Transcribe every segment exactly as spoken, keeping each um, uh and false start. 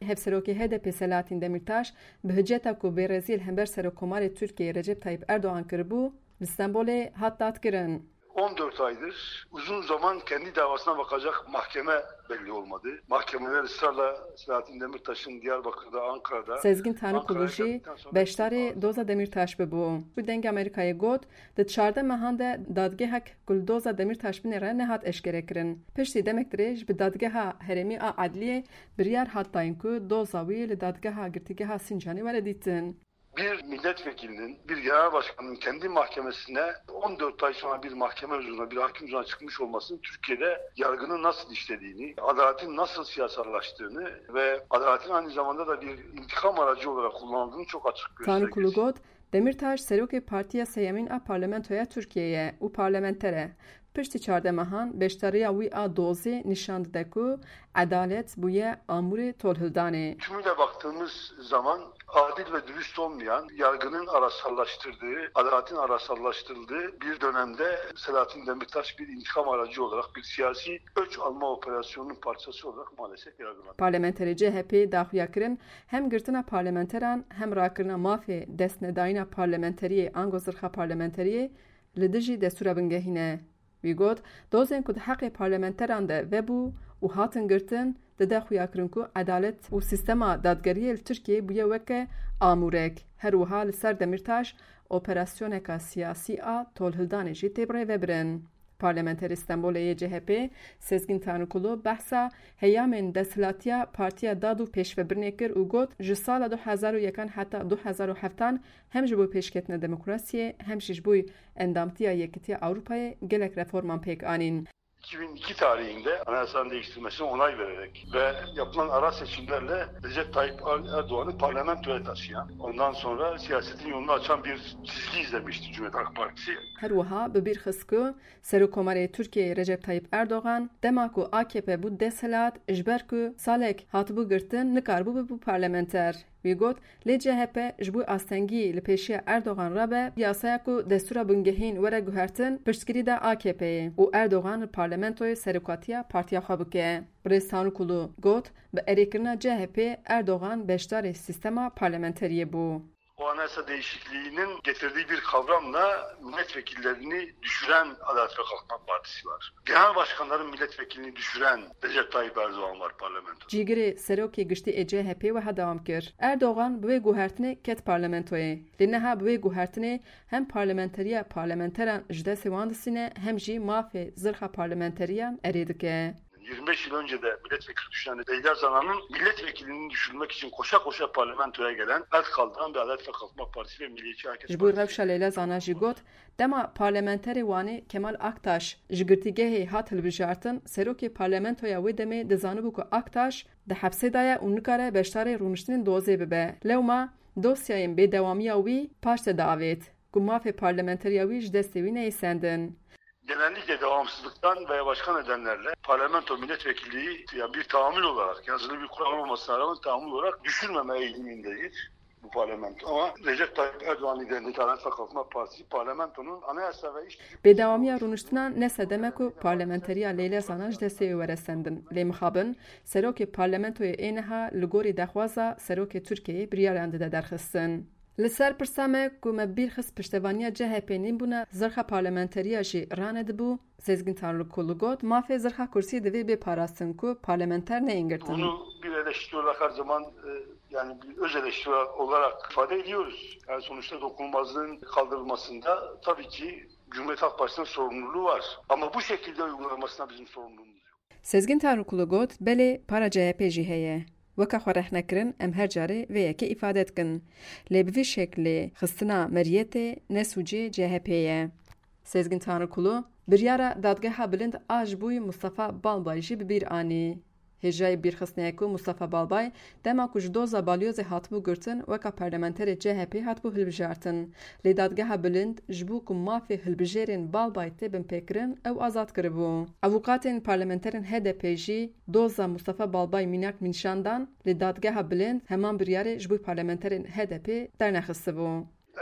hevserokê H D P Selahattin Demirtaş bi hiceta ku bêrezîl hember Serokkomarê Tirkiye Recep Tayyip Erdoğan kiribû, li Stenbolê hat datkirin. on dört aydır uzun zaman kendi davasına bakacak mahkeme belli olmadı. Mahkemeler ısrarla Selahattin Demirtaş'ın Diyarbakır'da, Ankara'da... Sezgin Tanrıkulu jî beşdarê doza Demirtaş bibû. Bu deng Amerîkayê got, di çarde mehan de dadgehek ku doza Demirtaş binê re nehat eşkere kirin. Piştî demektirê ji bi dadgeha herêmî a adliyê biryar hat dayîn ku doza wî li dadgeha girtîgeha Sincanê were dîtin. Bir milletvekilinin, bir genel başkanın kendi mahkemesine on dört ay sonra bir mahkeme huzuruna, bir hakim huzuruna çıkmış olmasının Türkiye'de yargının nasıl işlediğini, adaletin nasıl siyasallaştığını ve adaletin aynı zamanda da bir intikam aracı olarak kullanıldığını çok açık gösteriyor. Tanrıkulu got, Demirtaş serokê Partiya Seyemîn a Parlamentoya Tirkiyeyê û parlamentere. Piştî çarde mehan beşdariya wî a dozê nîşan dide ku adalet bûye amûrê tolhildanê. Tümüyle baktığımız zaman adil ve dürüst olmayan, yargının arasallaştırdığı, adaletin arasallaştırıldığı bir dönemde Selahattin Demirtaş bir intikam aracı olarak, bir siyasi ölç alma operasyonunun parçası olarak maalesef yargılandı. Parlamenterê C H P daxuya kirin hem girtina parlamenteran hem rakirina mafê destnedayîna parlamenteriyê ango zirxa parlamenteriyê li dijî destûra bingehîne. Wî got, dozên ku di heqê parlamenteran de vebû û hatin girtin, dide xuya kirin ku edalet û sîstema dadgeriyê li Tirkiyeyê bûye weke amûrek. Her wiha li ser Demirtaş, operasyoneka siyasî a tolhildanê jî tê rêvebirin. Parlamenterê Stenbolê C H P, Sezgin Tanrıkulu behsa heyamên desthilatiya Partiya Dad û Pêşvebirinê kir û got ji sala du hezar û yekan heta du hezar û heftan hem ji bo pêşketina demokrasiyê hem jî ji bo endamtiya Yekîtiya Avrupayê gelek reforman pêk anîn. iki bin iki tarihinde anayasanın değiştirilmesine onay vererek ve yapılan ara seçimlerle Recep Tayyip Erdoğan'ı parlamentoya taşıyan, ondan sonra siyasetin yolunu açan bir çizgi izlemişti Cumhuriyet Halk Partisi. Her wiha bi bîr xist ku Serokkomarê Tirkiyeyê Recep Tayyip Erdoğan dema ku A K P bû desthilat ji ber ku salek hatibû girtin nikarbû bibû parlamenter. Wî got, lê C H P ji bo astengiyê li pêşiya Erdoğan re be yasaya ku destûra bingehîn were guhertin piştgirî de A K P'yê û Erdoğan li parlamentoyê serokatiya partiya xwe bike. Birêz Tanrıkulu got, bi erêkirina C H P Erdoğan beşdarê sîstema parlamenteriyê bû. O anayasa değişikliğinin getirdiği bir kavramla milletvekillerini düşüren Adalet ve Kalkınma Partisi var. Genel başkanların milletvekilini düşüren Recep Tayyip Erdoğan var parlamentoda. Cîgirê serokê giştî ê C H P wiha dewam kir. Erdoğan bi wê guhertinê ket parlamentoyê. Lê niha bi wê guhertinê hem parlamenteriya parlamenteran ji destê wan distîne hem jî mafê zirxa parlamenteriyan erê dike. yirmi beş yıl önce de milletvekili düşüren Beyler Zana'nın milletvekilini düşürmek için koşa koşa parlamentoya gelen el kaldıran bir Adalet ve Kalkınma Partisi ve Milliyetçi Hareket Partisi. Ji bo rewşa Leyla Zana jî got, dema parlamenterê wanê Kemal Aktaş ji girtîgehê hat hilbijartin, serokê parlamentoya wê demê dizanibû ku Aktaş di hepsê daye û nikare beşdarê rûniştinên dozê bibe. Lewma dosyayên bêdewamiya wî paş te davêt ku mafê parlamenteriya wî ji destê wî neyîsendin. Genellikle devamsızlıktan veya başka nedenlerle parlamento milletvekilliği yani bir tahammül olarak, yazılı bir kural olmasına rağmen tahammül olarak düşürmeme eğilimindeyiz bu parlamento. Ama Recep Tayyip Erdoğan liderindeki Adalet ve Kalkınma Partisi parlamentonun anayasa ve iş... Bêdewamiya rûniştinan nese deme ku parlamenteriya Leyla Zana ji destê wê were sendin. Lê mixabin, serokê parlamentoyê ê niha li gorî dexwaza serokê Tirkiyeyê biryaran dide derxistin. Li ser pirsa me ku me bîr xist piştevaniya C H P nîbûna zirxa parlamenteriya jî ranedibû, Sezgin Tanrıkulu got, mafê zirxa kursiyê divê bêparastin ku parlamenter neyên girtin. Bunu bir eleştiri olarak her zaman e, yani bir öz eleştiri olarak ifade ediyoruz. Yani sonuçta dokunulmazlığın kaldırılmasında tabii ki Cumhuriyet Halk Partisi'nin sorumluluğu var. Ama bu şekilde uygulanmasına bizim sorumluluğumuz yok. Sezgin Tanrıkulu got, belê para C H P jî heye. Weka xwe rehnekirin em her carê vê yekê îfade dikin. Lê bi vî şeklê xistina meriyetê nesûcê C H P ye. Sezgin Tanrıkulu biryara dadgeha bilind a ji bo Mustafa Balbay jî bi bîr anî. Hêjayê bîrxistineyê ku Mustafa Balbay dema ku ji doza balyozê hatibû girtin weka parlamenterê C H P hatibû hilbijartin. Lê dadgeha bilind ji bo ku mafê hilbijêrên Balbay tê bin pêkirin ew azad kiribû. Avukatên parlamenterên H D P jî doza Mustafa Balbay mînak nîşandan lê dadgeha bilind heman biryarê ji bo parlamenterên H D P dernexistibû. Evet, dokunulmazlık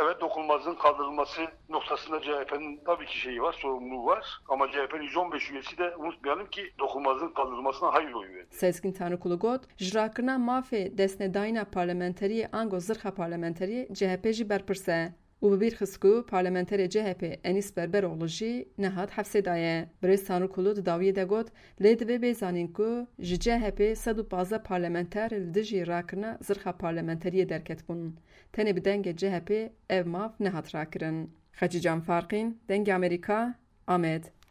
dokunulmazlığın kaldırılması noktasında C H P'nin tabii ki şeyi var, sorumluluğu var. Ama C H P'nin yüz on beş üyesi de unutmayalım ki dokunulmazlığın kaldırılmasına hayır oyu verdi. Sezgin Tanrıkulu got, jrakirina mafê desnedayîna parlamenteriyê ango zirxa parlamenteriyê C H P jî berpirse. û bi bîr xist ku parlamenterê C H P Enîs Berberoğlu jî nehat hefsê daye. Birêz Tanrıkulu di dawiyê de got, lê divê bêzanîn ku ji C H P sed û panzdeh parlamenter li dijî rakirina zirxa parlamenteriyê derketibûn. Tenê bi dengê C H P ev mav nehat rakirin. Xecî Canfarqîn, Dengê Amerîka, Amed.